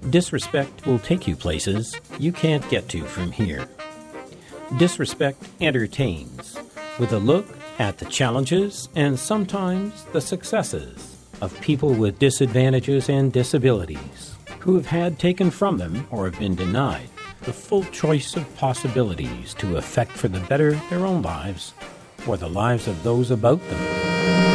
Disrespect will take you places you can't get to from here. Disrespect entertains, with a look at the challenges and sometimes the successes of people with disadvantages and disabilities who have had taken from them or have been denied the full choice of possibilities to affect for the better their own lives or the lives of those about them.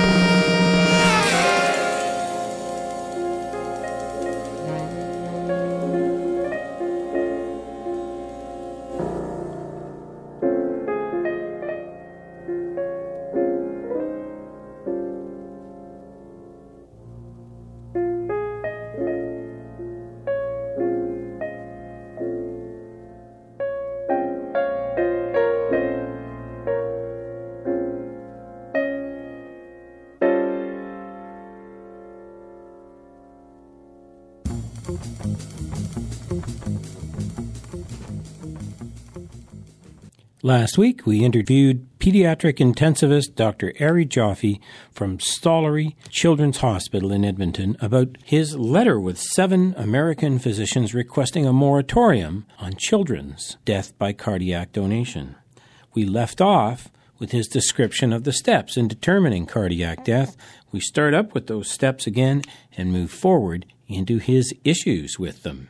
Last week, we interviewed pediatric intensivist Dr. Ari Joffe from Stollery Children's Hospital in Edmonton about his letter with 7 American physicians requesting a moratorium on children's death by cardiac donation. We left off with his description of the steps in determining cardiac death. We start up with those steps again and move forward into his issues with them.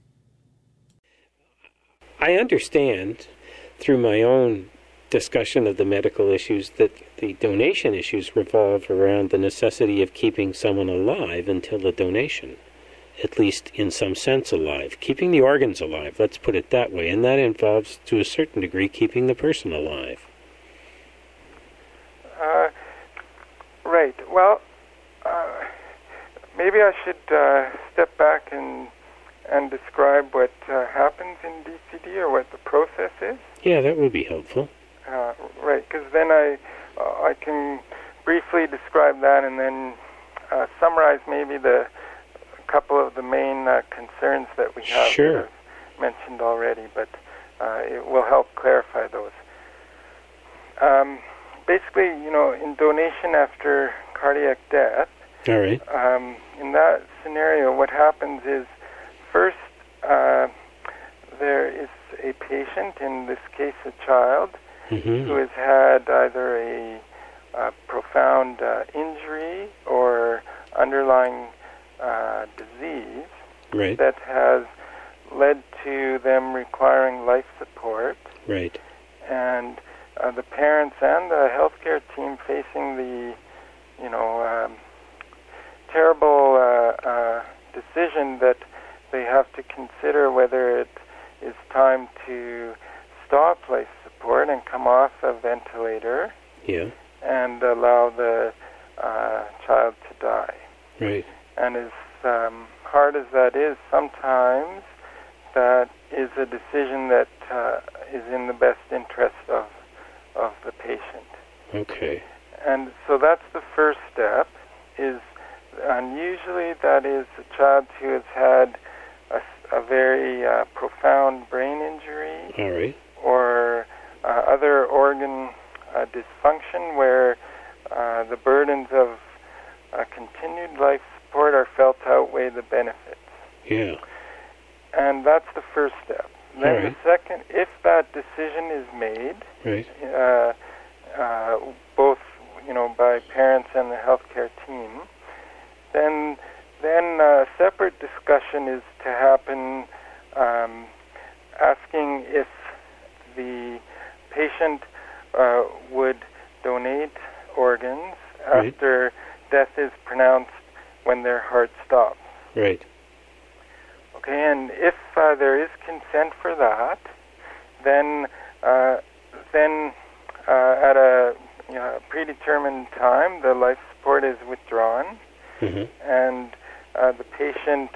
I understand through my own discussion of the medical issues that the donation issues revolve around the necessity of keeping someone alive until the donation, at least in some sense alive, keeping the organs alive, let's put it that way, and that involves to a certain degree keeping the person alive. Right. Well, maybe I should step back and describe what happens in DCD or what the process is. Yeah, that would be helpful. Right, because then I can briefly describe that and then summarize maybe a couple of the main concerns that we have Sure. that I've mentioned already, but it will help clarify those. Basically, in donation after cardiac death, All right. In that scenario, what happens is first there is a patient, in this case a child, Mm-hmm. who has had either a profound injury or underlying disease Right. that has led to them requiring life support, Right. and the parents and the healthcare team facing the terrible decision that they have to consider whether it is time to stop life support and come off a ventilator Yeah. and allow the child to die. Right. And as hard as that is, sometimes that is a decision that is in the best interest of the patient. Okay. And so that's the first step, and usually that is a child who has had a very profound brain injury All right. or other organ dysfunction where the burdens of continued life support are felt to outweigh the benefits. Yeah. And that's the first step. Then All right. the second, if that decision is made, Right. both by parents and the healthcare team, then a separate discussion is to happen, asking if the patient would donate organs Right. after death is pronounced when their heart stops. Right. Okay, and if there is consent for that, then at a predetermined time, the life support is withdrawn, Mm-hmm. and the patient,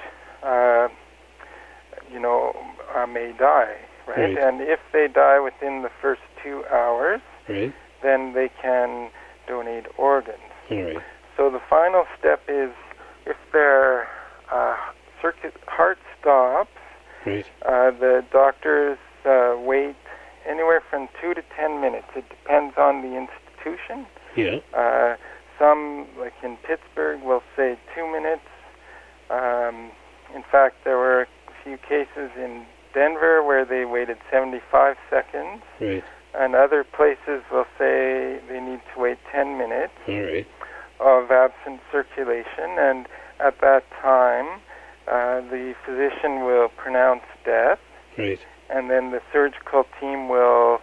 may die, right? Right. And if they die within the first 2 hours, Right. then they can donate organs. All right. So the final step is if their heart stops, Right. the doctors wait anywhere from 2 to 10 minutes. It depends on the institution. Yeah. Some, like in Pittsburgh, will say 2 minutes. In fact, there were few cases in Denver where they waited 75 seconds. Right. And other places will say they need to wait 10 minutes All right. of absent circulation. And at that time, the physician will pronounce death. Right. And then the surgical team will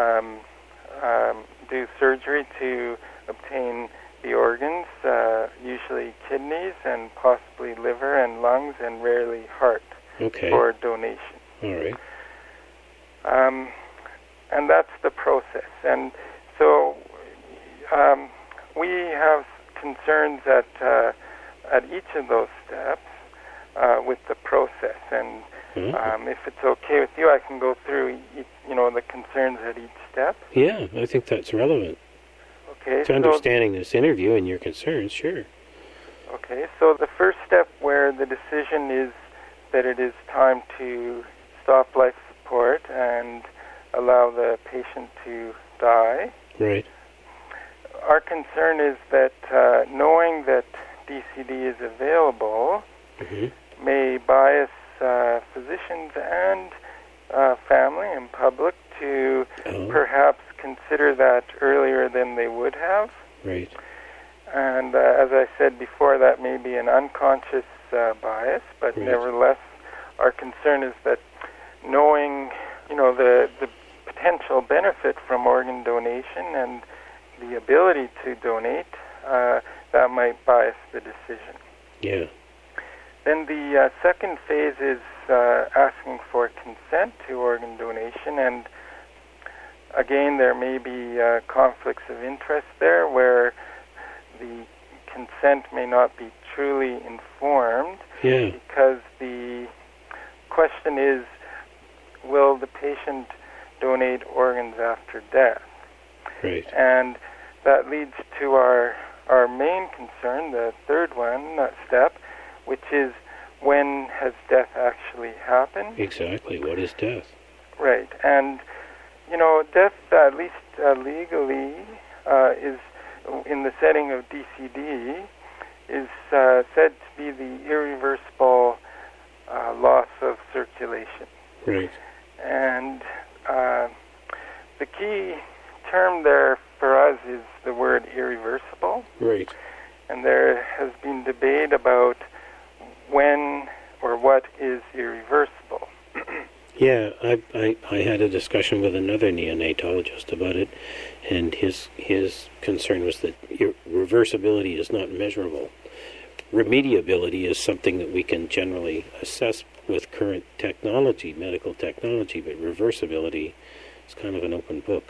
do surgery to obtain the organs, usually kidneys and possibly liver and lungs and rarely heart for donation. All right. And that's the process. And so we have concerns at each of those steps with the process. And if it's okay with you, I can go through the concerns at each step. Yeah, I think that's relevant. Okay. To understanding this interview and your concerns, sure. Okay, so the first step where the decision is that it is time to stop life support and allow the patient to die. Right. Our concern is that knowing that DCD is available may bias physicians and family and public to perhaps consider that earlier than they would have. Right. And as I said before, that may be an unconscious bias, but nevertheless, our concern is that knowing, the potential benefit from organ donation and the ability to donate, that might bias the decision. Yeah. Then the second phase is asking for consent to organ donation, and again, there may be conflicts of interest there where the consent may not be truly informed because the question is, will the patient donate organs after death? Right. And that leads to our main concern, the third step, which is, when has death actually happened? Exactly. What is death? Right. And, death, at least legally, is, in the setting of DCD, is said to be the irreversible loss of circulation. Right. And the key term there for us is the word irreversible. Right. And there has been debate about when or what is irreversible. Yeah, I had a discussion with another neonatologist about it, and his concern was that reversibility is not measurable. Remediability is something that we can generally assess with current technology, medical technology, but reversibility is kind of an open book.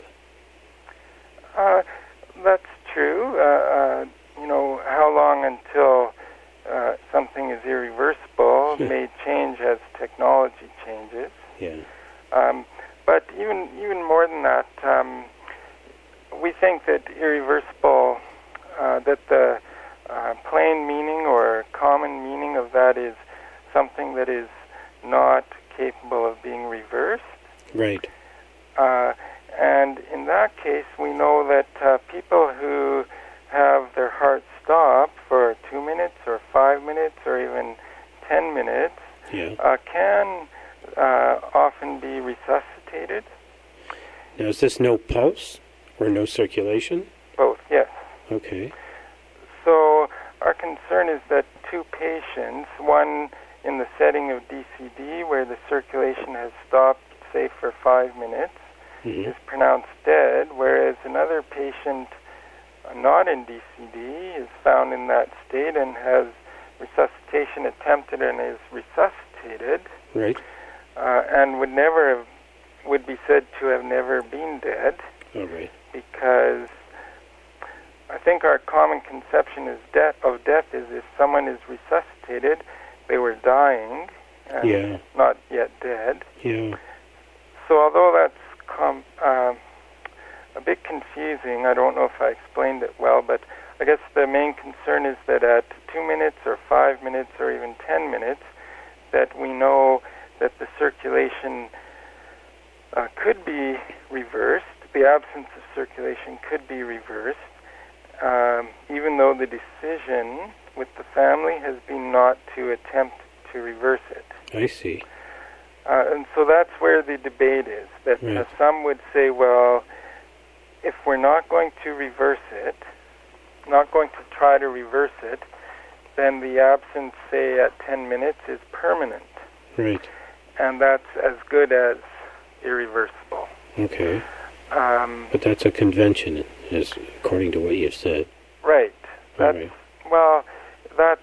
That's true. How long until something is irreversible may change as technology changes. Yeah. But even more than that, we think that irreversible, that the plain meaning or common meaning of that is something that is not capable of being reversed. Right. And in that case, we know that people who have their heart stop for 2 minutes or 5 minutes or even 10 minutes can often be resuscitated. Now, is this no pulse or no circulation? Both, yes. Okay. So our concern is that two patients, one in the setting of DCD where the circulation has stopped, say, for 5 minutes, is pronounced dead, whereas another patient not in DCD is found in that state and has resuscitation attempted and is resuscitated, right, and would be said to have never been dead. All right. Because I think our common conception is of death is if someone is resuscitated, they were dying and not yet dead. Yeah. So although that's a bit confusing, I don't know if I explained it well, but I guess the main concern is that at 2 minutes or 5 minutes or even 10 minutes, that we know that the circulation could be reversed, the absence of circulation could be reversed, even though the decision with the family has been not to attempt to to reverse it. I see. And so that's where the debate is. That Right. some would say, well, if we're not going to reverse it, not going to try to reverse it, then the absence, say, at 10 minutes is permanent. Right. And that's as good as irreversible. Okay. But that's a convention, is according to what you've said. Right. That's, Right. well, that's,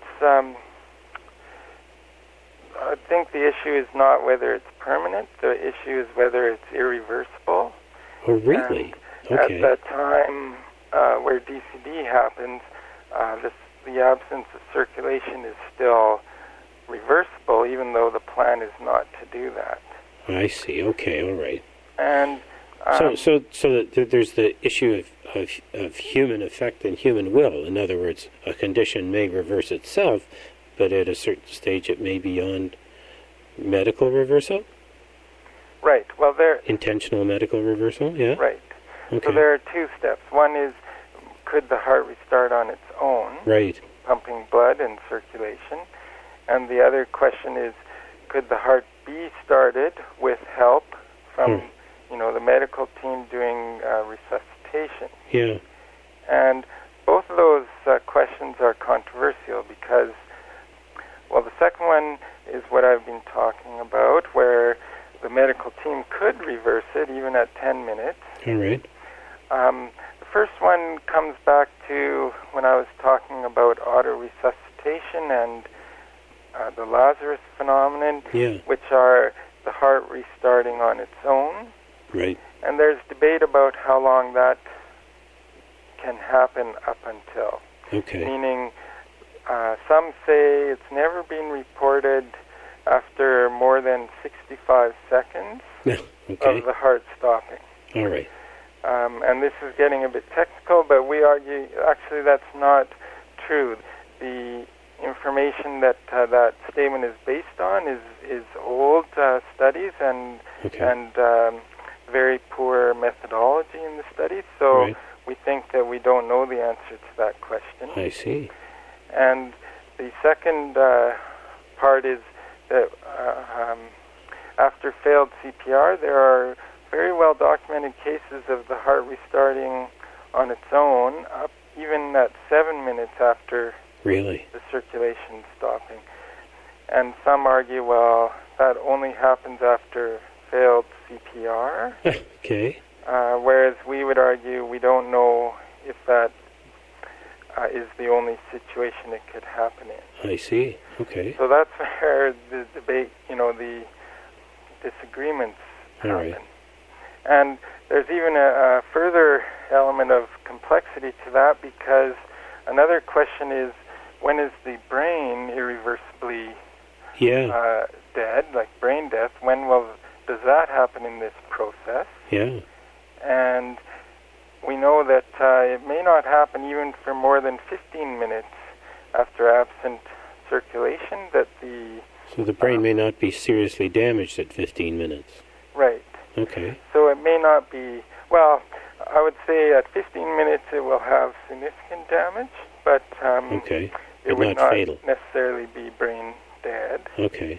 I think the issue is not whether it's permanent. The issue is whether it's irreversible. Oh, really? And Okay. at that time where DCD happens, the absence of circulation is still reversible, even though the plan is not to do that. I see. Okay. All right. And So there's the issue of human effect and human will. In other words, a condition may reverse itself, but at a certain stage it may be beyond medical reversal? right. Well, Intentional medical reversal, yeah? right. Okay. So there are two steps. One is, could the heart restart on its own, Right. pumping blood and circulation? And the other question is, could the heart be started with help from, the medical team doing resuscitation? Yeah. And both of those questions are controversial because, well, the second one is what I've been talking about, where the medical team could reverse it even at 10 minutes. All right. The first one comes back to when I was talking about autoresuscitation and the Lazarus phenomenon, Yeah. which are the heart restarting on its own. Right. And there's debate about how long that can happen up until. Okay. Meaning, some say it's never been reported after more than 65 seconds Okay. of the heart stopping. All right. And this is getting a bit technical, but we argue actually that's not true. The information that that statement is based on is old studies and very poor methodology in the studies. So Right. we think that we don't know the answer to that question. I see. And the second part is that after failed CPR, there are very well documented cases of the heart restarting on its own, up even at 7 minutes after Really? the circulation stopping. And some argue, well, that only happens after failed CPR, Okay. whereas we would argue we don't know if that is the only situation it could happen in. I see. Okay. So that's where the debate, the disagreements All happen. right. And there's even a further element of complexity to that, because another question is, when is the brain irreversibly Yeah. dead, like brain death? Does that happen in this process? Yeah. And we know that it may not happen even for more than 15 minutes after absent circulation, that So the brain may not be seriously damaged at 15 minutes. right. Okay. So it may not be, well, I would say at 15 minutes it will have significant damage, but Okay. it But would not not fatal. necessarily be brain dead. Okay.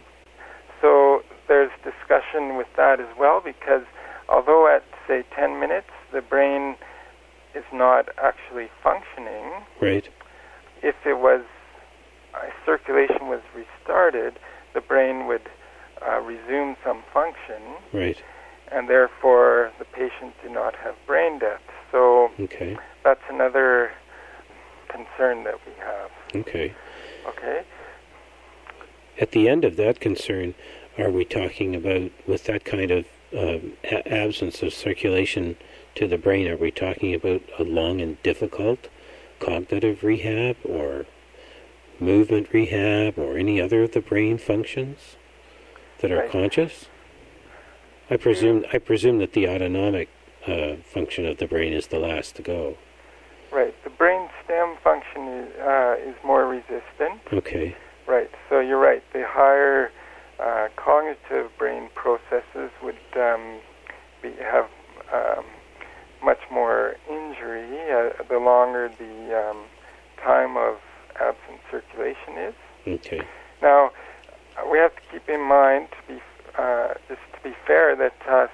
So there's discussion with that as well, because although at, say, 10 minutes the brain is not actually functioning, Right. if it was, circulation was restarted, the brain would resume some function, Right. and therefore the patient did not have brain death. So Okay. that's another concern that we have. Okay. Okay? At the end of that concern, are we talking about, with that kind of absence of circulation to the brain, are we talking about a long and difficult cognitive rehab or movement rehab or any other of the brain functions that are Right. conscious? I presume that the autonomic function of the brain is the last to go. Right. The brain stem function is more resistant. Okay. Right. So you're right. The higher cognitive brain processes would have much more injury the longer the time of absent circulation is. Okay. Now, we have to keep in mind, just to be fair, that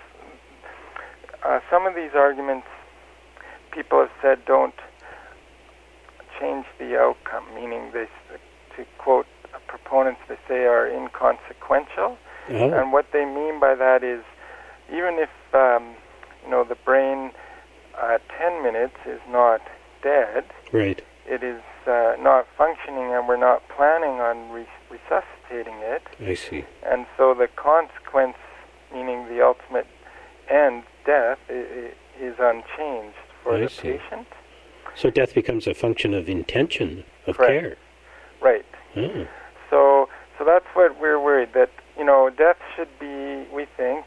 some of these arguments, people have said, don't change the outcome, meaning they, to quote proponents, they say are inconsequential. Oh. And what they mean by that is, even if the brain at 10 minutes is not dead, Right. it is not functioning, and we're not planning on resuscitating it. I see. And so the consequence, meaning the ultimate end, death, is unchanged for the patient. So death becomes a function of intention, of Correct. care. Right. Oh. So that's what we're worried, that, death should be, we think,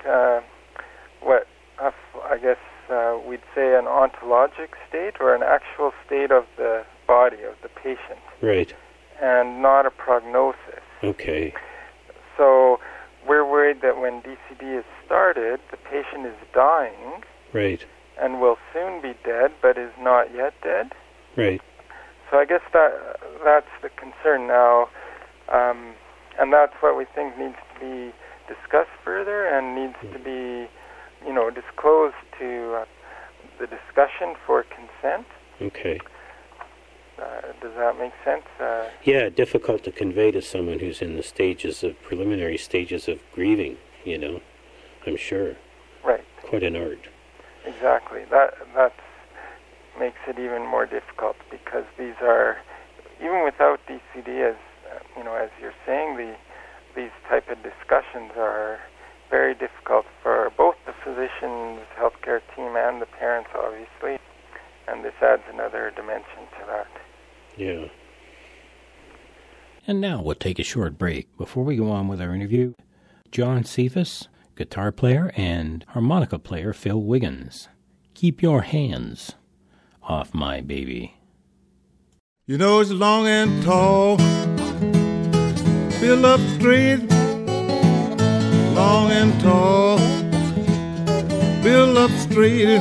we'd say an ontologic state, or an actual state of the body, of the patient. Right. And not a prognosis. Okay. So we're worried that when DCD is started, the patient is dying. Right. And will soon be dead, but is not yet dead. Right. So I guess that's the concern now, and that's what we think needs to be discussed further and needs to be, disclosed to the discussion for consent. Okay. Does that make sense? Yeah, difficult to convey to someone who's in the preliminary stages of grieving, I'm sure. Right. Quite an art. Exactly. That makes it even more difficult, because these are, even without DCD, as you're saying, these type of discussions are very difficult for both the physician's healthcare team and the parents, obviously, and this adds another dimension to that. Yeah. And now we'll take a short break before we go on with our interview. John Cephas, guitar player, and harmonica player Phil Wiggins. Keep your hands off my baby. It's long and tall, Philip Street, long and tall, Philip Street.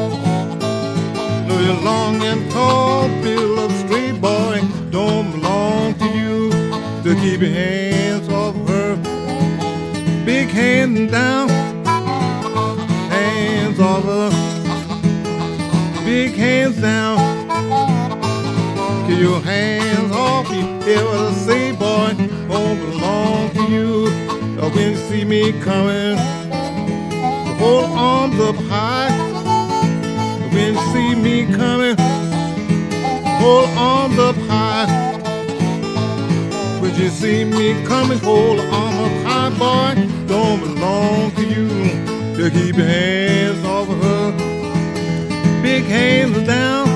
No, you're long and tall, Philip Street, boy, don't belong to you to keep your hands off her. Big hands down, hands off her. Big hands down, keep your hands off. You hear what I say, boy, don't belong to you. When you see me coming, hold arms up high. When you see me coming, hold arms up high. When you see me coming, hold arms up high, boy, don't belong to you. You keep your hands off of her. Big hands down,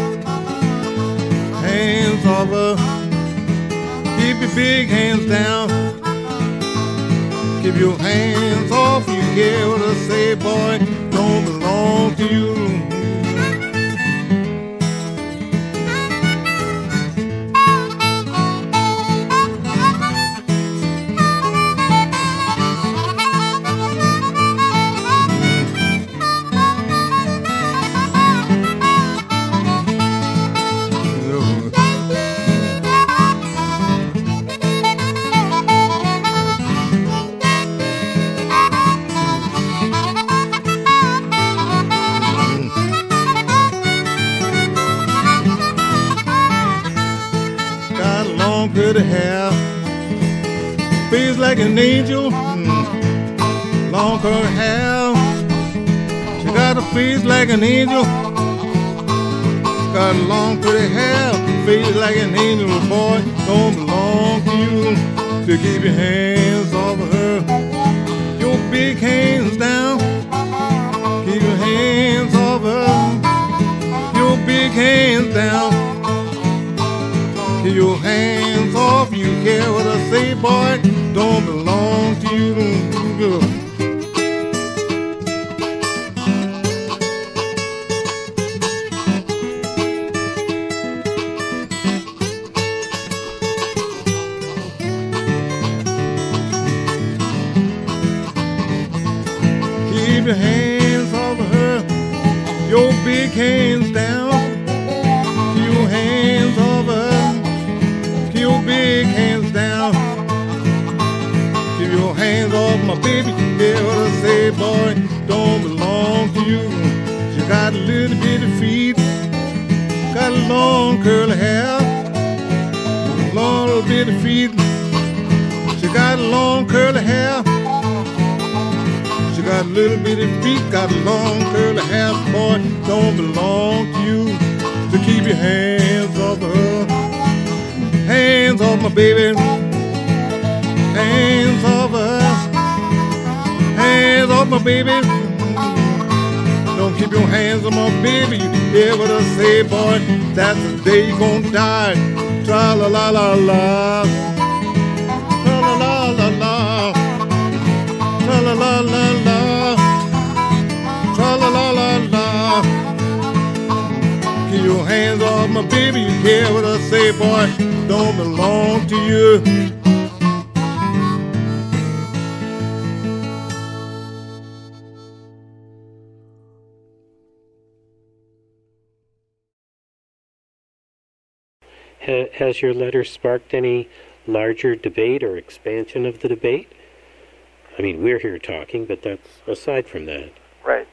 hands off her. Keep your big hands down. Keep your hands off. You hear what I say, boy, don't belong to you. Pretty hair, face like an angel, long curly hair. She got a face like an angel, got long pretty hair, face like an angel. Boy, don't belong to you to keep your hands off of her. Your big hands down, keep your hands off her. Your big hands down, keep your hands off. You hear what I say, boy, don't belong to you. Keep your hands off of her. Your big hands down. Keep your hands off of her. Keep your big hands down. boy, don't belong to you. She got little bitty feet, got long curly hair, long little bitty feet. She got long curly hair. She got little bitty feet, got long curly hair. Boy, don't belong to you. To keep your hands off of her. Hands off my baby. Hands off of her. Hands off my baby. Don't keep your hands on my baby. You hear what I say, boy? That's the day you're gonna die. Tra-la-la-la-la. Tra-la-la-la-la. Tra-la-la-la-la. Tra-la-la-la-la. Keep your hands off my baby. You hear what I say, boy? Don't belong to you. Has your letter sparked any larger debate or expansion of the debate? I mean, we're here talking, but that's aside from that. Right.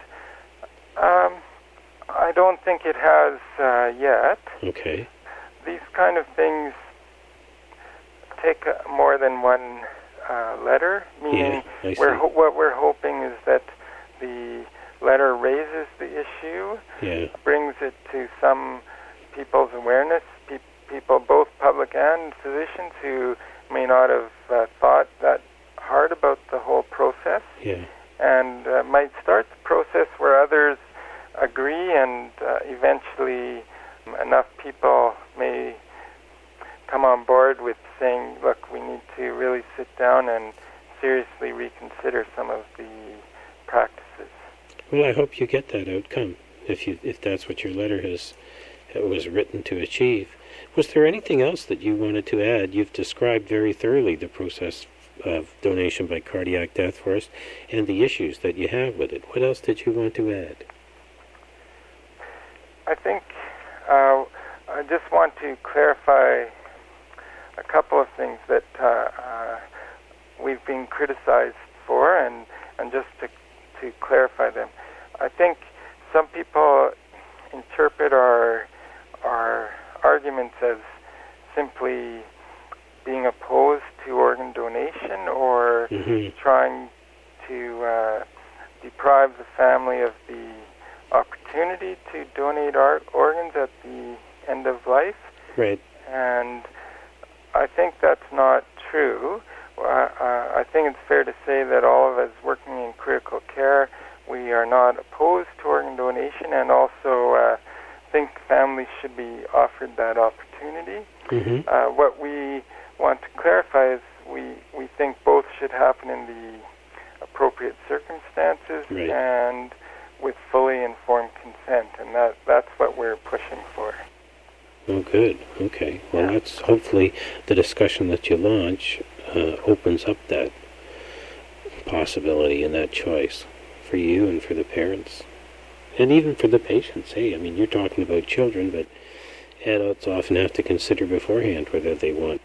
I don't think it has yet. Okay. These kind of things take more than one letter, meaning what we're hoping is that the letter raises the issue, brings it to some people's awareness, people, both public and physicians, who may not have thought that hard about the whole process, and might start the process where others agree, and eventually enough people may come on board with saying, look, we need to really sit down and seriously reconsider some of the practices. Well, I hope you get that outcome, if that's what your letter was written to achieve. Was there anything else that you wanted to add? You've described very thoroughly the process of donation by cardiac death for us and the issues that you have with it. What else did you want to add? I think I just want to clarify a couple of things that we've been criticized for, and just to clarify them. I think some people interpret our arguments as simply being opposed to organ donation, or trying to deprive the family of the opportunity to donate organs at the end of life. Right. And I think that's not true. I think it's fair to say that all of us working in critical care, we are not opposed to organ donation, and also think families should be offered that opportunity. What we want to clarify is we think both should happen in the appropriate circumstances, and with fully informed consent, and that's what we're pushing for. Oh, good. Okay. Well, that's hopefully the discussion that you launch opens up that possibility and that choice for you and for the parents, and even for the patients. Hey, I mean, you're talking about children, but adults often have to consider beforehand whether they want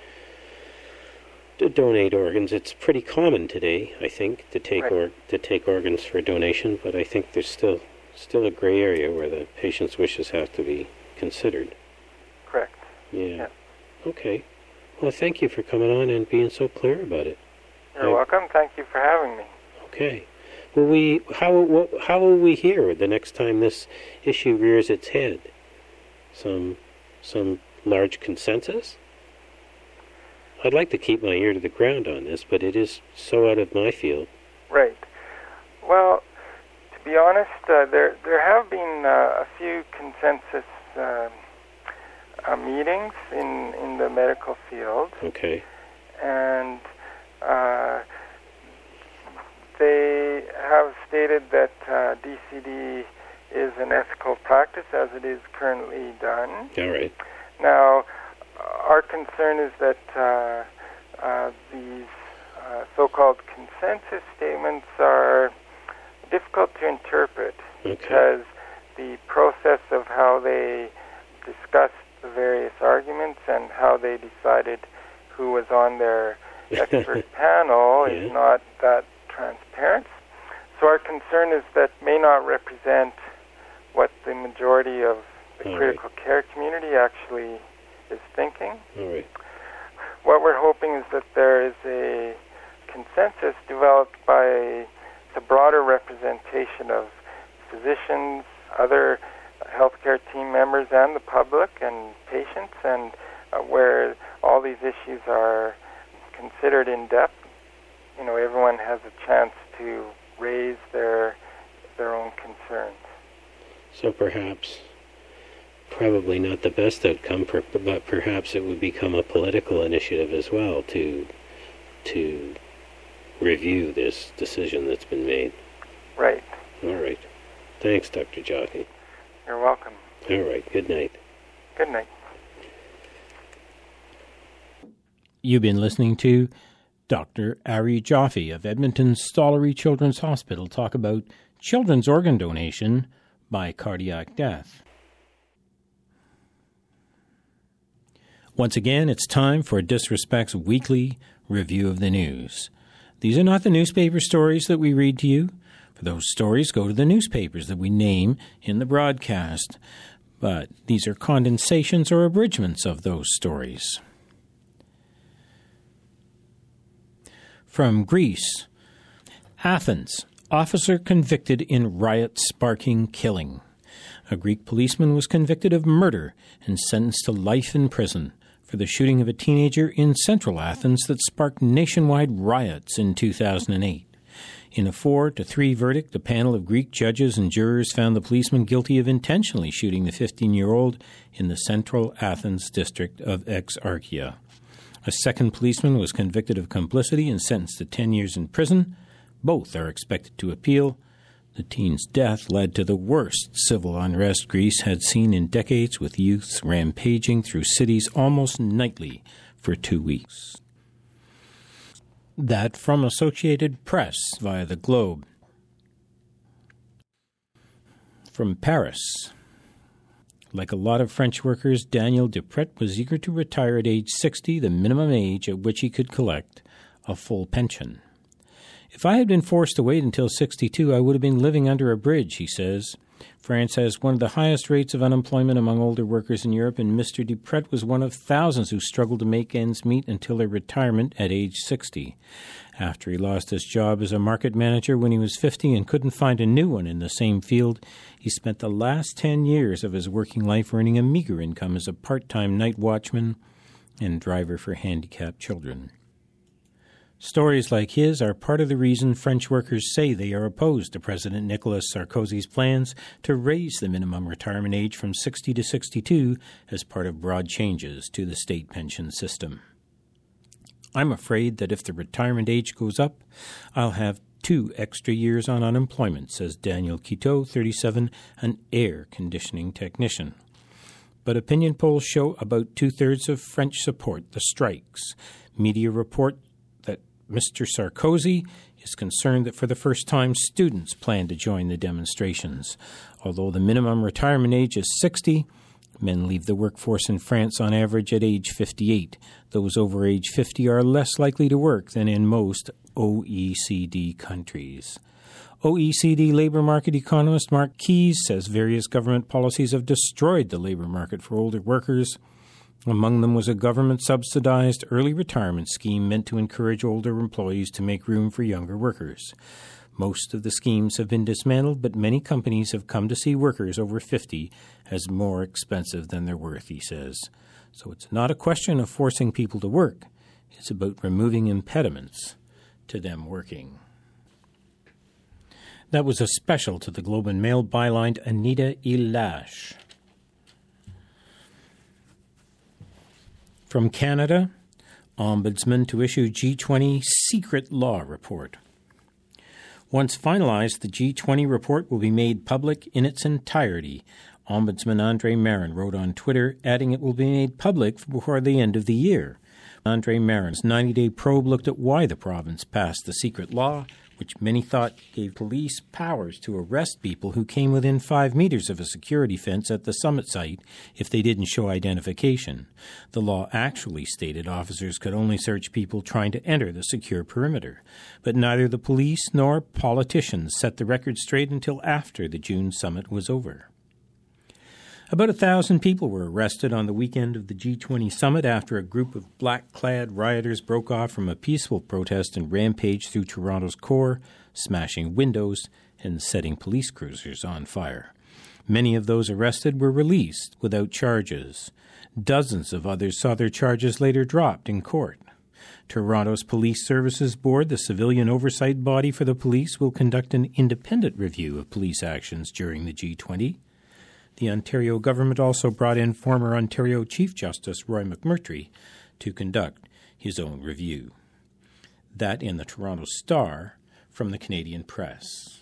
to donate organs. It's pretty common today, I think, to take organs for donation, but I think there's still a gray area where the patient's wishes have to be considered. Correct. Yeah. Okay. Well, thank you for coming on and being so clear about it. You're welcome. Thank you for having me. Okay. How will we hear the next time this issue rears its head? Some large consensus? I'd like to keep my ear to the ground on this, but it is so out of my field. Right. Well, to be honest, there have been a few consensus meetings in the medical field. Okay. And they have stated that DCD is an ethical practice as it is currently done. All right. Now, our concern is that these so-called consensus statements are difficult to interpret, because the process of how they discussed the various arguments and how they decided who was on their expert panel is not that transparent. So our concern is that may not represent what the majority of the critical care community actually is thinking. All right. What we're hoping is that there is a consensus developed by the broader representation of physicians, other healthcare team members, and the public and patients, and where all these issues are considered in depth. You know, everyone has a chance to raise their own concerns. So probably not the best outcome, but perhaps it would become a political initiative as well to review this decision that's been made. Right. All right. Thanks, Dr. Joffe. You're welcome. All right. Good night. Good night. You've been listening to Dr. Ari Joffe of Edmonton's Stollery Children's Hospital talk about children's organ donation by cardiac death. Once again, it's time for Disrespect's weekly review of the news. These are not the newspaper stories that we read to you. For those stories, go to the newspapers that we name in the broadcast. But these are condensations or abridgments of those stories. From Greece, Athens, officer convicted in riot-sparking killing. A Greek policeman was convicted of murder and sentenced to life in prison for the shooting of a teenager in central Athens that sparked nationwide riots in 2008. In a 4-3 verdict, a panel of Greek judges and jurors found the policeman guilty of intentionally shooting the 15-year-old in the central Athens district of Exarchia. A second policeman was convicted of complicity and sentenced to 10 years in prison. Both are expected to appeal. The teen's death led to the worst civil unrest Greece had seen in decades, with youths rampaging through cities almost nightly for 2 weeks. That from Associated Press via the Globe. From Paris. Like a lot of French workers, Daniel Dupret was eager to retire at age 60, the minimum age at which he could collect a full pension. If I had been forced to wait until 62, I would have been living under a bridge, he says. France has one of the highest rates of unemployment among older workers in Europe, and Mr. Dupret was one of thousands who struggled to make ends meet until their retirement at age 60. After he lost his job as a market manager when he was 50 and couldn't find a new one in the same field, he spent the last 10 years of his working life earning a meager income as a part-time night watchman and driver for handicapped children. Stories like his are part of the reason French workers say they are opposed to President Nicolas Sarkozy's plans to raise the minimum retirement age from 60 to 62 as part of broad changes to the state pension system. I'm afraid that if the retirement age goes up, I'll have 2 extra years on unemployment, says Daniel Quito, 37, an air conditioning technician. But opinion polls show about 2/3 of French support the strikes. Media report Mr. Sarkozy is concerned that for the first time students plan to join the demonstrations. Although the minimum retirement age is 60, men leave the workforce in France on average at age 58. Those over age 50 are less likely to work than in most OECD countries. OECD labor market economist Mark Keyes says various government policies have destroyed the labor market for older workers. Among them was a government-subsidized early retirement scheme meant to encourage older employees to make room for younger workers. Most of the schemes have been dismantled, but many companies have come to see workers over 50 as more expensive than they're worth, he says. So it's not a question of forcing people to work. It's about removing impediments to them working. That was a special to the Globe and Mail bylined Anita Ilash. From Canada, Ombudsman to issue G20 secret law report. Once finalized, the G20 report will be made public in its entirety. Ombudsman Andre Marin wrote on Twitter, adding it will be made public before the end of the year. Andre Marin's 90-day probe looked at why the province passed the secret law, which many thought gave police powers to arrest people who came within 5 meters of a security fence at the summit site if they didn't show identification. The law actually stated officers could only search people trying to enter the secure perimeter. But neither the police nor politicians set the record straight until after the June summit was over. About 1,000 people were arrested on the weekend of the G20 summit after a group of black-clad rioters broke off from a peaceful protest and rampaged through Toronto's core, smashing windows and setting police cruisers on fire. Many of those arrested were released without charges. Dozens of others saw their charges later dropped in court. Toronto's Police Services Board, the civilian oversight body for the police, will conduct an independent review of police actions during the G20. The Ontario government also brought in former Ontario Chief Justice Roy McMurtry to conduct his own review. That in the Toronto Star from the Canadian Press.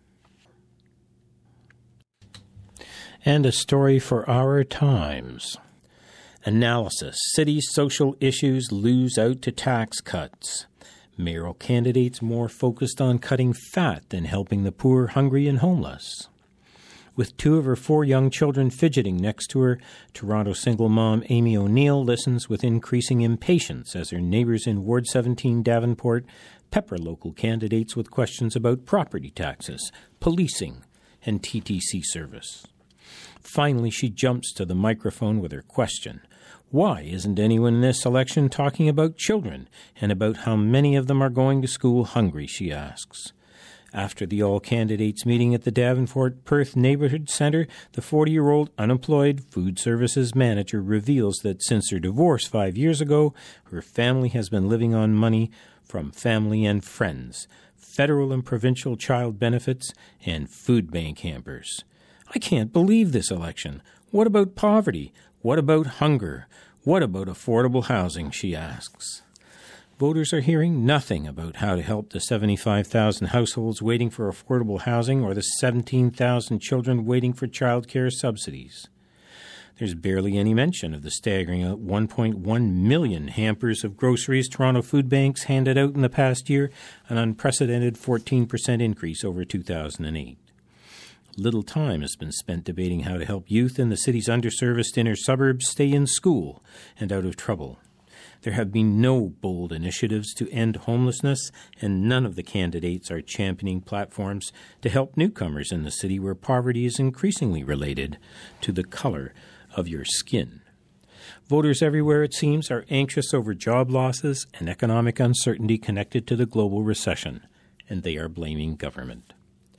And a story for our times. Analysis. City social issues lose out to tax cuts. Mayoral candidates more focused on cutting fat than helping the poor, hungry, and homeless. With 2 of her 4 young children fidgeting next to her, Toronto single mom Amy O'Neill listens with increasing impatience as her neighbours in Ward 17 Davenport pepper local candidates with questions about property taxes, policing, and TTC service. Finally, she jumps to the microphone with her question. Why isn't anyone in this election talking about children and about how many of them are going to school hungry, she asks. After the all-candidates meeting at the Davenport Perth Neighbourhood Centre, the 40-year-old unemployed food services manager reveals that since her divorce 5 years ago, her family has been living on money from family and friends, federal and provincial child benefits, and food bank hampers. I can't believe this election. What about poverty? What about hunger? What about affordable housing, she asks. Voters are hearing nothing about how to help the 75,000 households waiting for affordable housing or the 17,000 children waiting for child care subsidies. There's barely any mention of the staggering 1.1 million hampers of groceries Toronto food banks handed out in the past year, an unprecedented 14% increase over 2008. Little time has been spent debating how to help youth in the city's underserviced inner suburbs stay in school and out of trouble. There have been no bold initiatives to end homelessness, and none of the candidates are championing platforms to help newcomers in the city where poverty is increasingly related to the color of your skin. Voters everywhere, it seems, are anxious over job losses and economic uncertainty connected to the global recession, and they are blaming government.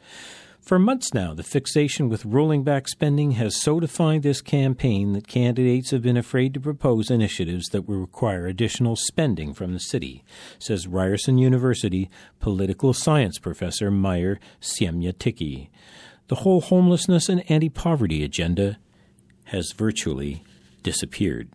For months now, the fixation with rolling back spending has so defined this campaign that candidates have been afraid to propose initiatives that will require additional spending from the city, says Ryerson University political science professor Meyer Siemyatycki. The whole homelessness and anti-poverty agenda has virtually disappeared.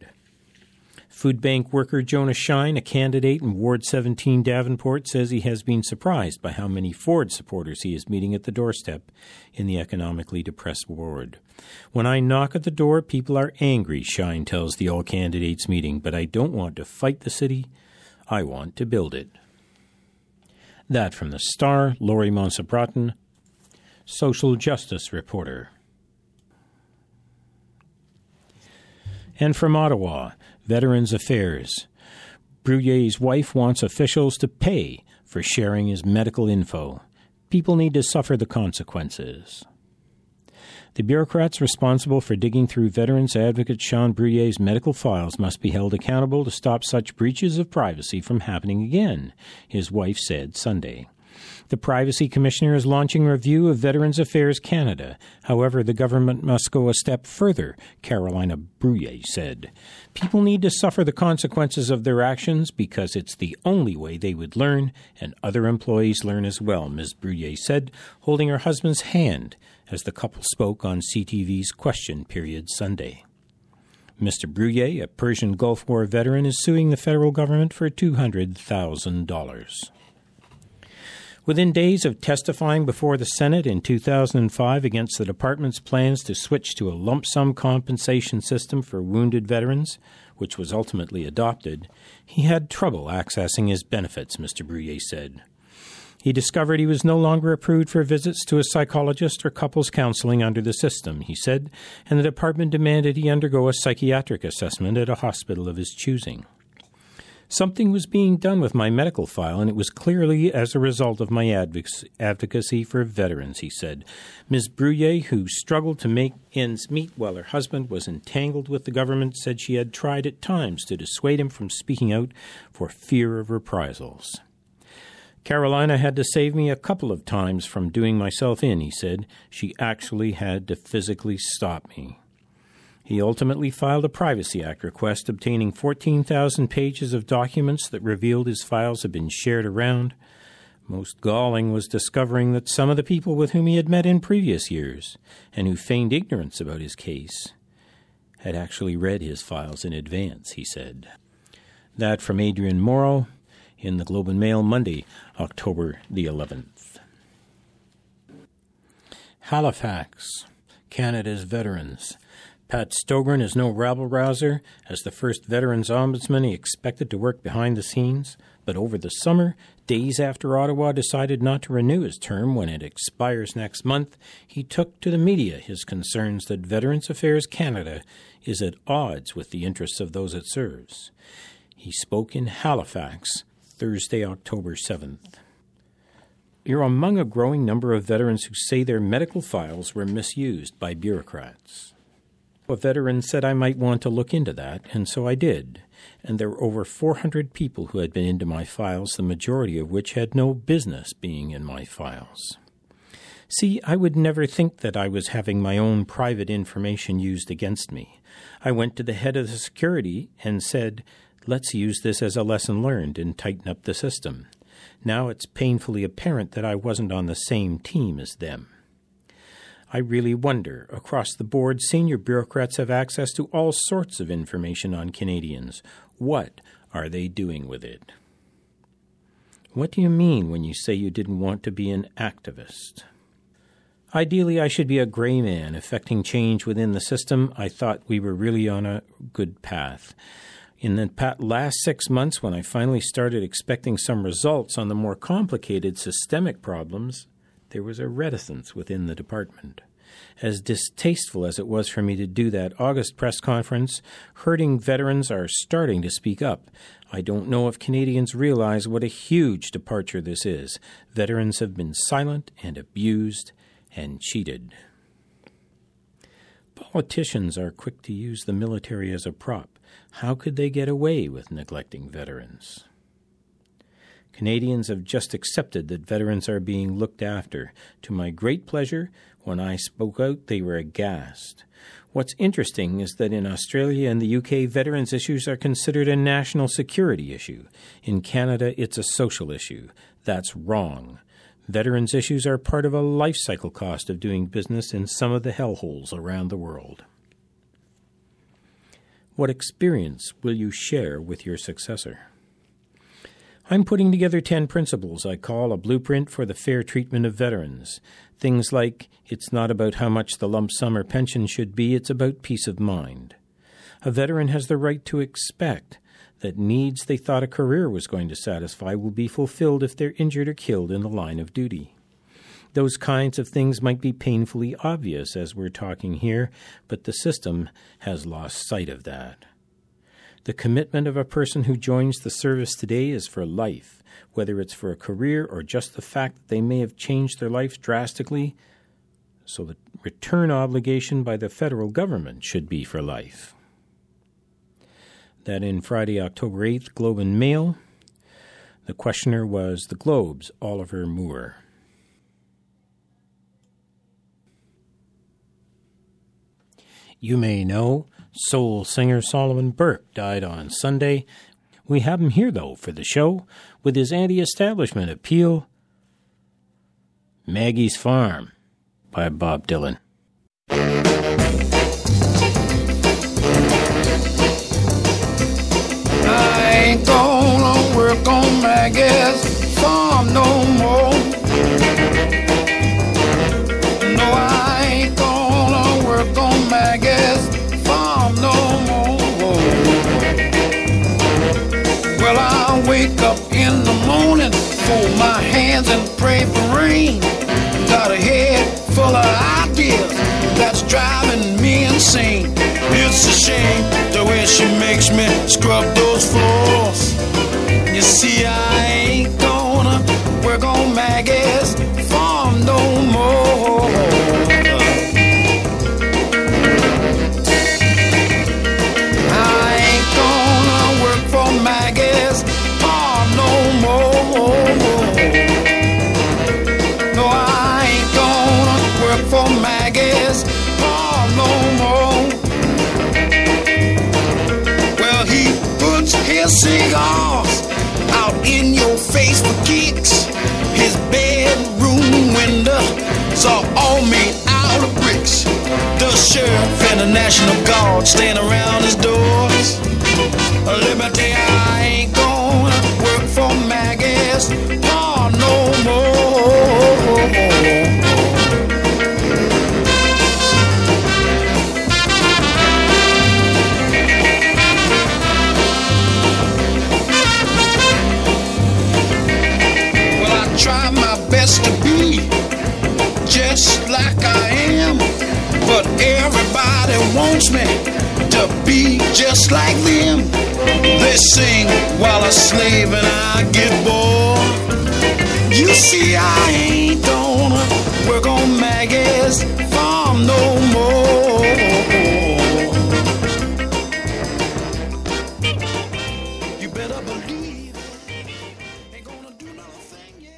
Food bank worker Jonah Shine, a candidate in Ward 17 Davenport, says he has been surprised by how many Ford supporters he is meeting at the doorstep in the economically depressed ward. When I knock at the door, people are angry, Shine tells the all-candidates meeting, but I don't want to fight the city. I want to build it. That from the Star, Laurie Monsabratton, social justice reporter. And from Ottawa, Veterans Affairs. Bruyère's wife wants officials to pay for sharing his medical info. People need to suffer the consequences. The bureaucrats responsible for digging through veterans advocate Sean Bruyère's medical files must be held accountable to stop such breaches of privacy from happening again, his wife said Sunday. The Privacy Commissioner is launching a review of Veterans Affairs Canada. However, the government must go a step further, Carolina Bruyère said. People need to suffer the consequences of their actions because it's the only way they would learn, and other employees learn as well, Ms. Bruyère said, holding her husband's hand as the couple spoke on CTV's Question Period Sunday. Mr. Bruyère, a Persian Gulf War veteran, is suing the federal government for $200,000. Within days of testifying before the Senate in 2005 against the department's plans to switch to a lump sum compensation system for wounded veterans, which was ultimately adopted, he had trouble accessing his benefits, Mr. Bruyère said. He discovered he was no longer approved for visits to a psychologist or couples counseling under the system, he said, and the department demanded he undergo a psychiatric assessment at a hospital of his choosing. Something was being done with my medical file, and it was clearly as a result of my advocacy for veterans, he said. Ms. Bruyere, who struggled to make ends meet while her husband was entangled with the government, said she had tried at times to dissuade him from speaking out for fear of reprisals. Carolina had to save me a couple of times from doing myself in, he said. She actually had to physically stop me. He ultimately filed a Privacy Act request, obtaining 14,000 pages of documents that revealed his files had been shared around. Most galling was discovering that some of the people with whom he had met in previous years, and who feigned ignorance about his case, had actually read his files in advance, he said. That from Adrian Morrow in the Globe and Mail, Monday, October the 11th. Halifax, Canada's veterans. Pat Stogren is no rabble-rouser. As the first Veterans Ombudsman, he expected to work behind the scenes. But over the summer, days after Ottawa decided not to renew his term when it expires next month, he took to the media his concerns that Veterans Affairs Canada is at odds with the interests of those it serves. He spoke in Halifax, Thursday, October 7th. You're among a growing number of veterans who say their medical files were misused by bureaucrats. A veteran said I might want to look into that, and so I did. And there were over 400 people who had been into my files, the majority of which had no business being in my files. See, I would never think that I was having my own private information used against me. I went to the head of the security and said, let's use this as a lesson learned and tighten up the system. Now it's painfully apparent that I wasn't on the same team as them. I really wonder, across the board, senior bureaucrats have access to all sorts of information on Canadians. What are they doing with it? What do you mean when you say you didn't want to be an activist? Ideally, I should be a gray man effecting change within the system. I thought we were really on a good path. In the last 6 months, when I finally started expecting some results on the more complicated systemic problems, there was a reticence within the department. As distasteful as it was for me to do that August press conference, hurting veterans are starting to speak up. I don't know if Canadians realize what a huge departure this is. Veterans have been silent and abused and cheated. Politicians are quick to use the military as a prop. How could they get away with neglecting veterans? Canadians have just accepted that veterans are being looked after. To my great pleasure, when I spoke out, they were aghast. What's interesting is that in Australia and the UK, veterans' issues are considered a national security issue. In Canada, it's a social issue. That's wrong. Veterans' issues are part of a life cycle cost of doing business in some of the hellholes around the world. What experience will you share with your successor? I'm putting together 10 principles I call a blueprint for the fair treatment of veterans. Things like, it's not about how much the lump sum or pension should be, it's about peace of mind. A veteran has the right to expect that needs they thought a career was going to satisfy will be fulfilled if they're injured or killed in the line of duty. Those kinds of things might be painfully obvious as we're talking here, but the system has lost sight of that. The commitment of a person who joins the service today is for life, whether it's for a career or just the fact that they may have changed their life drastically, so the return obligation by the federal government should be for life. That in Friday, October 8th, Globe and Mail, the questioner was the Globe's Oliver Moore. You may know soul singer Solomon Burke died on Sunday. We have him here, though, for the show with his anti-establishment appeal, Maggie's Farm, by Bob Dylan. I ain't gonna work on Maggie's farm no more. No, I ain't gonna work on Maggie's farm no more. Well, I'll wake up in the morning, fold my hands and brain. Got a head full of ideas that's driving me insane. It's a shame the way she makes me scrub those floors. You see, I ain't gonna work on Maggie's farm no more. I ain't gonna work for Maggie's farm no more. No, I ain't gonna work for Maggie's farm no more. Well, he puts his cigars out in your face for kicks. His bedroom windows are all made out of bricks. The sheriff and the National Guard stand around his doors. Let me tell you, I ain't gonna work for Maggie's farm no more. Try my best to be just like I am, but everybody wants me to be just like them. They sing while I slave and I get bored. You see, I ain't gonna work on Maggie's farm no more. You better believe ain't gonna do nothing yet.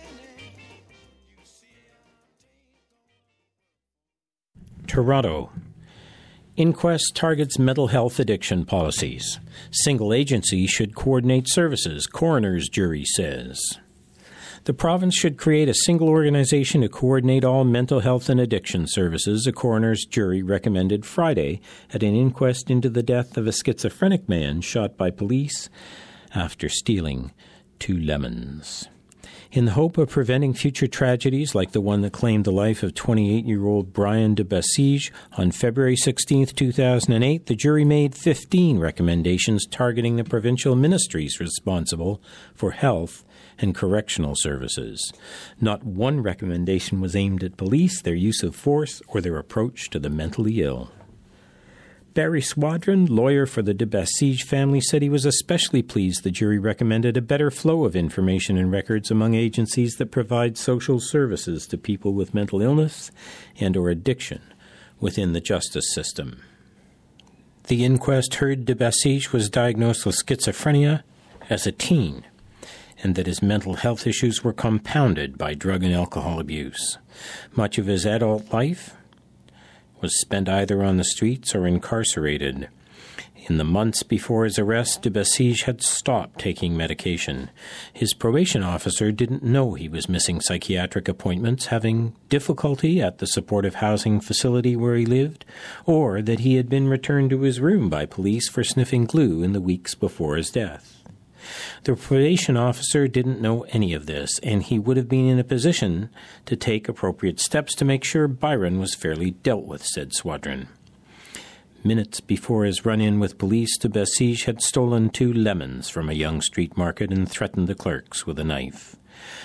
Toronto. Inquest targets mental health addiction policies. Single agency should coordinate services, coroner's jury says. The province should create a single organization to coordinate all mental health and addiction services, a coroner's jury recommended Friday at an inquest into the death of a schizophrenic man shot by police after stealing 2 lemons. In the hope of preventing future tragedies like the one that claimed the life of 28-year-old Brian de Bessige on February 16, 2008, the jury made 15 recommendations targeting the provincial ministries responsible for health and correctional services. Not one recommendation was aimed at police, their use of force, or their approach to the mentally ill. Barry Swadron, lawyer for the de Bessige family, said he was especially pleased the jury recommended a better flow of information and records among agencies that provide social services to people with mental illness and or addiction within the justice system. The inquest heard de Bessige was diagnosed with schizophrenia as a teen and that his mental health issues were compounded by drug and alcohol abuse. Much of his adult life was spent either on the streets or incarcerated. In the months before his arrest, de Bessige had stopped taking medication. His probation officer didn't know he was missing psychiatric appointments, having difficulty at the supportive housing facility where he lived, or that he had been returned to his room by police for sniffing glue in the weeks before his death. The probation officer didn't know any of this, and he would have been in a position to take appropriate steps to make sure Byron was fairly dealt with, said Swadron. Minutes before his run-in with police, de Bessige had stolen 2 lemons from a young street market and threatened the clerks with a knife.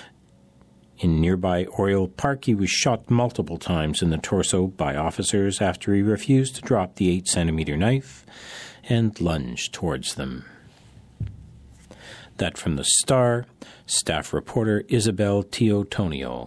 In nearby Oriole Park, he was shot multiple times in the torso by officers after he refused to drop the 8-centimeter knife and lunged towards them. That from the Star, staff reporter Isabel Teotonio.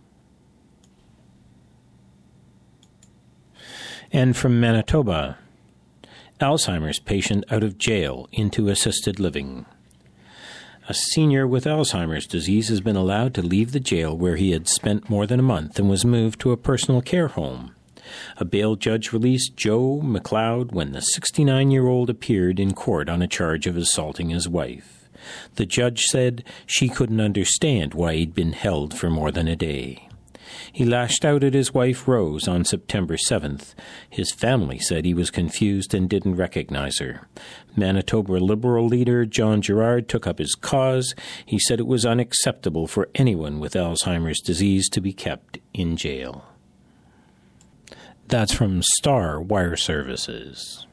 And from Manitoba, Alzheimer's patient out of jail into assisted living. A senior with Alzheimer's disease has been allowed to leave the jail where he had spent more than a month and was moved to a personal care home. A bail judge released Joe McLeod when the 69-year-old appeared in court on a charge of assaulting his wife. The judge said she couldn't understand why he'd been held for more than a day. He lashed out at his wife Rose on September 7th. His family said he was confused and didn't recognize her. Manitoba Liberal leader John Gerard took up his cause. He said it was unacceptable for anyone with Alzheimer's disease to be kept in jail. That's from Star Wire Services.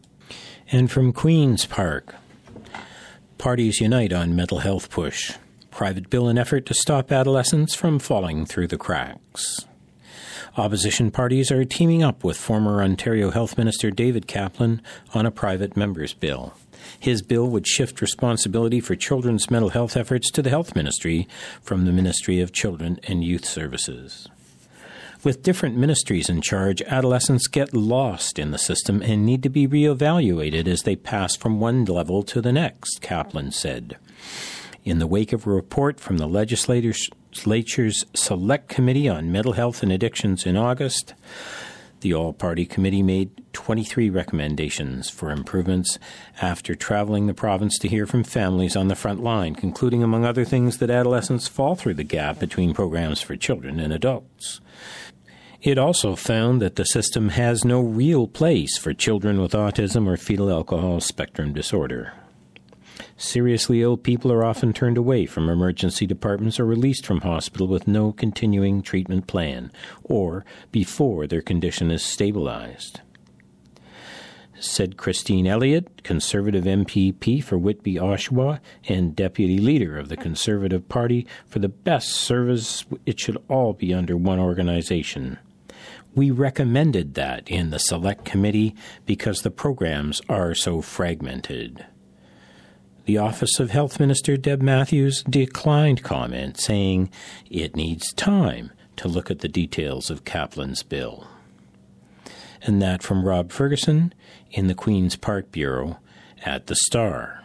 And from Queen's Park, parties unite on mental health push. private bill in effort to stop adolescents from falling through the cracks. Opposition parties are teaming up with former Ontario Health Minister David Kaplan on a private member's bill. His bill would shift responsibility for children's mental health efforts to the Health Ministry from the Ministry of Children and Youth Services. With different ministries in charge, adolescents get lost in the system and need to be reevaluated as they pass from one level to the next, Kaplan said. In the wake of a report from the legislature's Select Committee on Mental Health and Addictions in August, the all-party committee made 23 recommendations for improvements after traveling the province to hear from families on the front line, concluding, among other things, that adolescents fall through the gap between programs for children and adults. It also found that the system has no real place for children with autism or fetal alcohol spectrum disorder. Seriously ill people are often turned away from emergency departments or released from hospital with no continuing treatment plan, or before their condition is stabilized. Said Christine Elliott, Conservative MPP for Whitby Oshawa and Deputy Leader of the Conservative Party, for the best service it should all be under one organization. We recommended that in the Select Committee because the programs are so fragmented. The Office of Health Minister Deb Matthews declined comment, saying it needs time to look at the details of Kaplan's bill. And that from Rob Ferguson in the Queen's Park Bureau at the Star.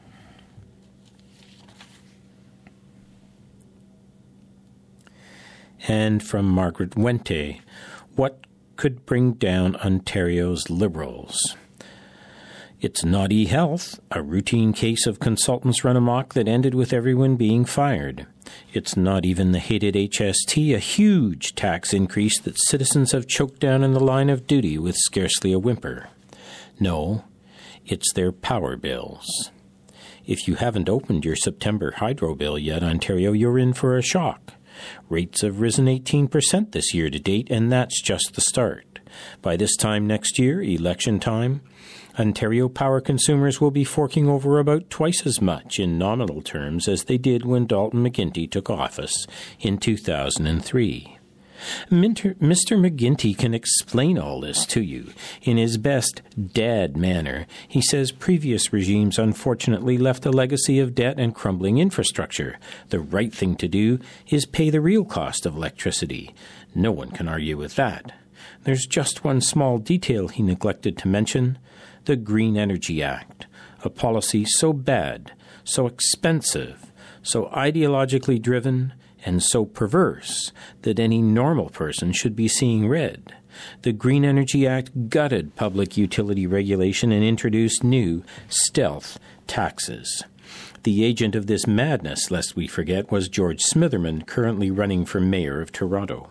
And from Margaret Wente, what could bring down Ontario's Liberals? It's not e-health, a routine case of consultants run amok that ended with everyone being fired. It's not even the hated HST, a huge tax increase that citizens have choked down in the line of duty with scarcely a whimper. No, it's their power bills. If you haven't opened your September hydro bill yet, Ontario, you're in for a shock. Rates have risen 18% this year to date, and that's just the start. By this time next year, election time, Ontario power consumers will be forking over about twice as much in nominal terms as they did when Dalton McGuinty took office in 2003. Mr. McGuinty can explain all this to you. In his best dad manner, he says previous regimes unfortunately left a legacy of debt and crumbling infrastructure. The right thing to do is pay the real cost of electricity. No one can argue with that. There's just one small detail he neglected to mention: the Green Energy Act, a policy so bad, so expensive, so ideologically driven, and so perverse that any normal person should be seeing red. The Green Energy Act gutted public utility regulation and introduced new stealth taxes. The agent of this madness, lest we forget, was George Smitherman, currently running for mayor of Toronto.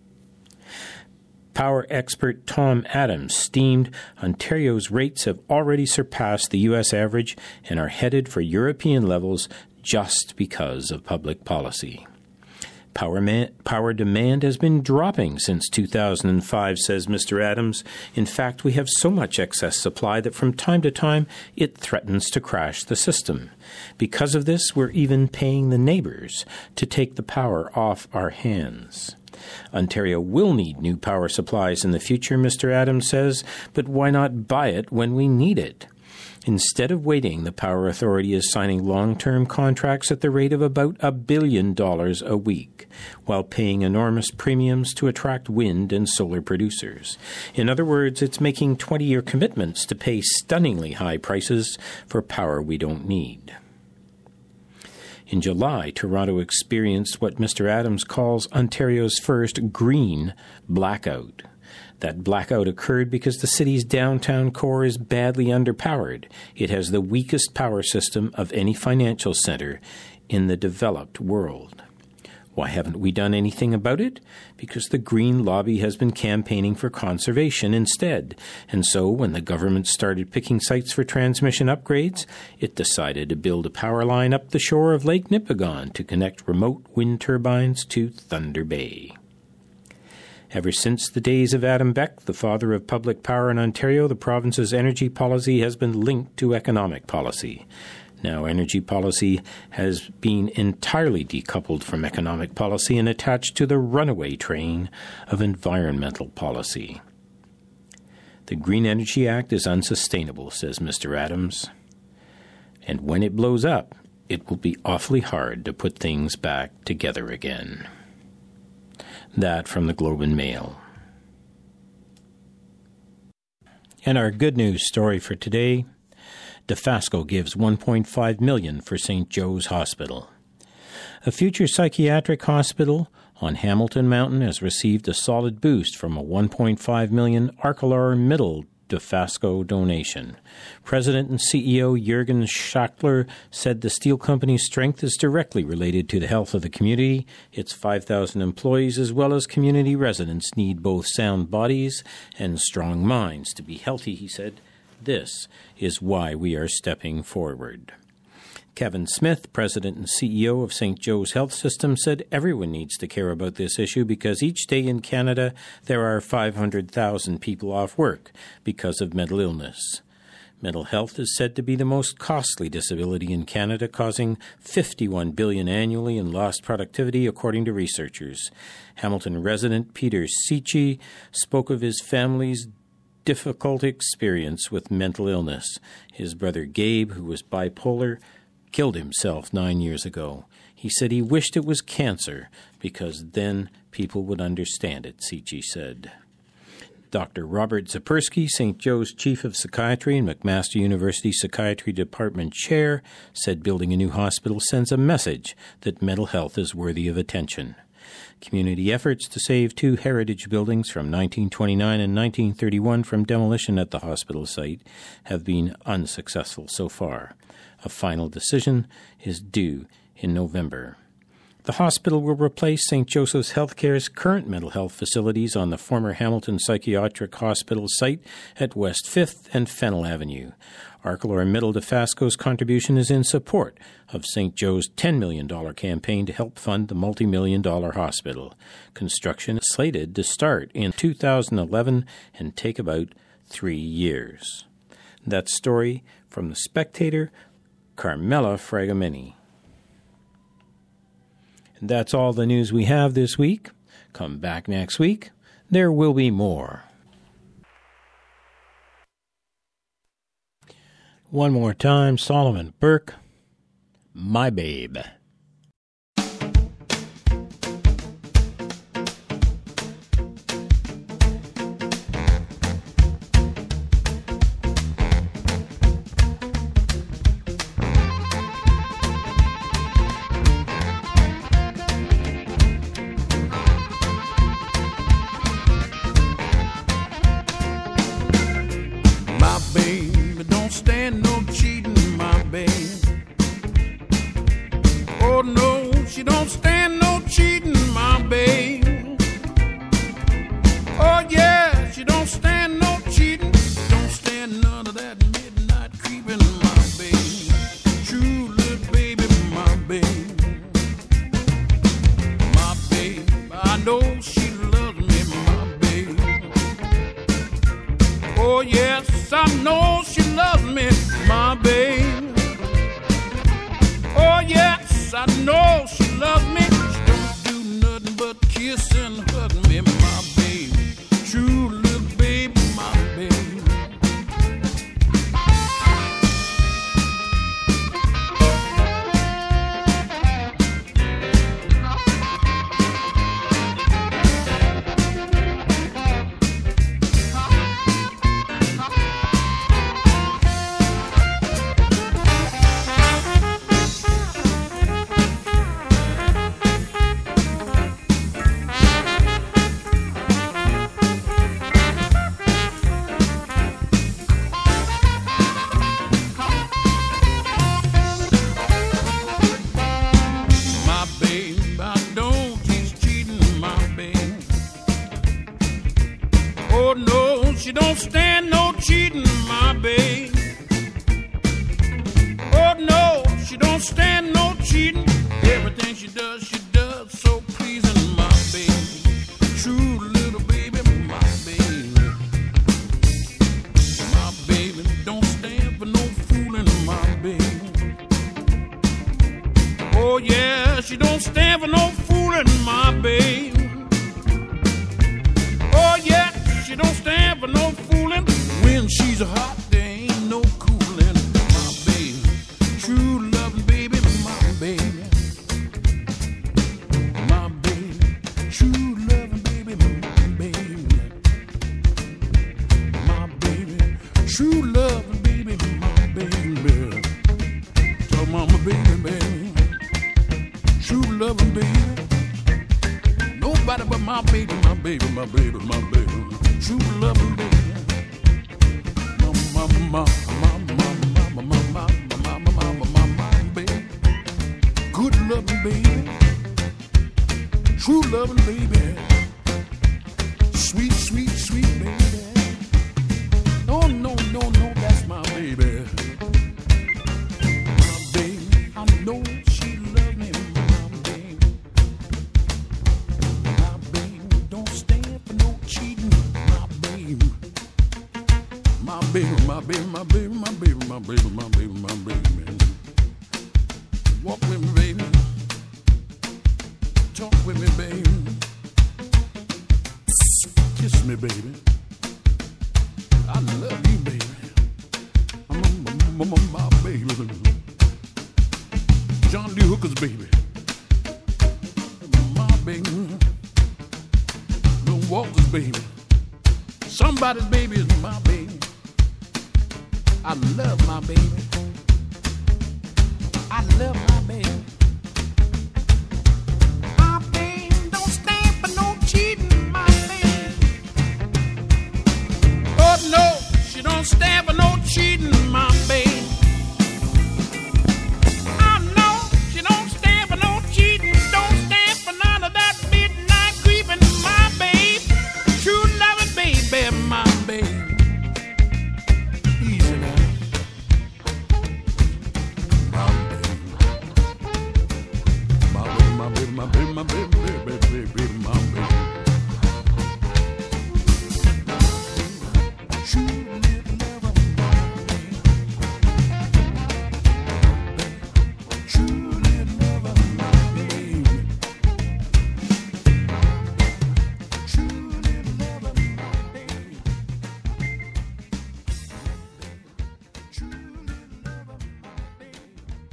Power expert Tom Adams steamed Ontario's rates have already surpassed the U.S. average and are headed for European levels just because of public policy. Power demand has been dropping since 2005, says Mr. Adams. In fact, we have so much excess supply that from time to time it threatens to crash the system. Because of this, we're even paying the neighbors to take the power off our hands. Ontario will need new power supplies in the future, Mr. Adams says, but why not buy it when we need it? Instead of waiting, the Power Authority is signing long-term contracts at the rate of about $1 billion a week, while paying enormous premiums to attract wind and solar producers. In other words, it's making 20-year commitments to pay stunningly high prices for power we don't need. In July, Toronto experienced what Mr. Adams calls Ontario's first green blackout. That blackout occurred because the city's downtown core is badly underpowered. It has the weakest power system of any financial center in the developed world. Why haven't we done anything about it? Because the Green lobby has been campaigning for conservation instead. And so when the government started picking sites for transmission upgrades, it decided to build a power line up the shore of Lake Nipigon to connect remote wind turbines to Thunder Bay. Ever since the days of Adam Beck, the father of public power in Ontario, the province's energy policy has been linked to economic policy. Now, energy policy has been entirely decoupled from economic policy and attached to the runaway train of environmental policy. The Green Energy Act is unsustainable, says Mr. Adams. And when it blows up, it will be awfully hard to put things back together again. That from the Globe and Mail. And our good news story for today, Dofasco gives $1.5 million for St. Joe's Hospital. A future psychiatric hospital on Hamilton Mountain has received a solid boost from a $1.5 million ArcelorMittal Dofasco donation. President and CEO Jürgen Schachtler said the steel company's strength is directly related to the health of the community. Its 5,000 employees as well as community residents need both sound bodies and strong minds to be healthy, he said. This is why we are stepping forward. Kevin Smith, President and CEO of St. Joe's Health System, said everyone needs to care about this issue because each day in Canada there are 500,000 people off work because of mental illness. Mental health is said to be the most costly disability in Canada, causing $51 billion annually in lost productivity, according to researchers. Hamilton resident Peter Sici spoke of his family's difficult experience with mental illness. His brother Gabe, who was bipolar, killed himself 9 years ago. He said he wished it was cancer because then people would understand it, Sici said. Dr. Robert Zapersky, St. Joe's Chief of Psychiatry and McMaster University Psychiatry Department Chair, said building a new hospital sends a message that mental health is worthy of attention. Community efforts to save two heritage buildings from 1929 and 1931 from demolition at the hospital site have been unsuccessful so far. A final decision is due in November. The hospital will replace St. Joseph's Healthcare's current mental health facilities on the former Hamilton Psychiatric Hospital site at West 5th and Fennell Avenue. ArcelorMittal Dofasco's contribution is in support of St. Joe's $10 million campaign to help fund the multi-million-dollar hospital. Construction is slated to start in 2011 and take about 3 years. That story from The Spectator, Carmela Fragomeni. And that's all the news we have this week. Come back next week. There will be more. One more time, Solomon Burke, My Babe. so hot, there ain't no cooling. My baby, true loving baby, my baby. My baby, true loving baby, my baby. My baby, true loving baby, my baby. Tell mama baby, baby, true loving baby. Nobody but my baby, my baby, my baby, my baby. True loving baby. My baby. Good loving baby. True loving baby. Sweet, sweet, sweet baby. No, no, no, no, that's my baby. My baby, I know she loves me, my baby. My baby, don't stand for no cheating, my baby. My baby, my baby, my baby, my baby, my baby, my baby, my baby. Walk with me, baby. Talk with me, baby. Kiss me, baby. I love you, baby. My baby. John Lee Hooker's baby. My baby. Bill Walker's baby. Somebody's baby is my baby. I love my baby. I love my baby. My baby don't stand for no cheating, my baby. Oh no, she don't stand for no cheating, my baby. Oh no, she don't stand for no cheating. Don't stand for none of that midnight creeping, my baby. True loving baby, my baby. Easy now. My baby, my baby, baby, baby, baby, my baby. True lover, my baby. True lover, my baby. True lover, my baby. True lover, my baby.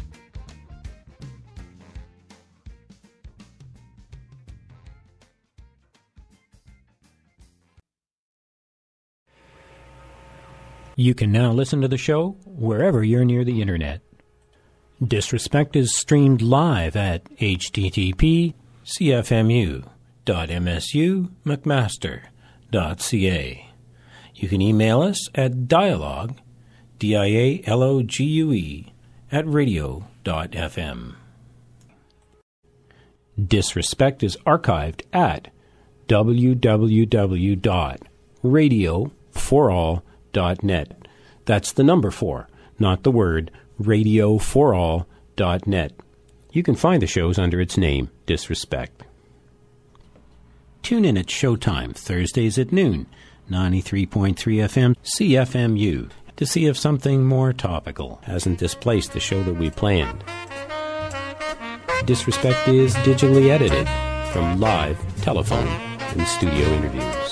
You can now listen to the show wherever you're near the internet. Disrespect is streamed live at http://cfmu.msu.mcmaster.ca. You can email us at dialogue, dialogue, @radio.fm. Disrespect is archived at www.radioforall.net. That's the number 4, not the word, radioforall.net. You can find the shows under its name, Disrespect. Tune in at Showtime, Thursdays at noon, 93.3 FM, CFMU, to see if something more topical hasn't displaced the show that we planned. Disrespect is digitally edited from live, telephone, and studio interviews.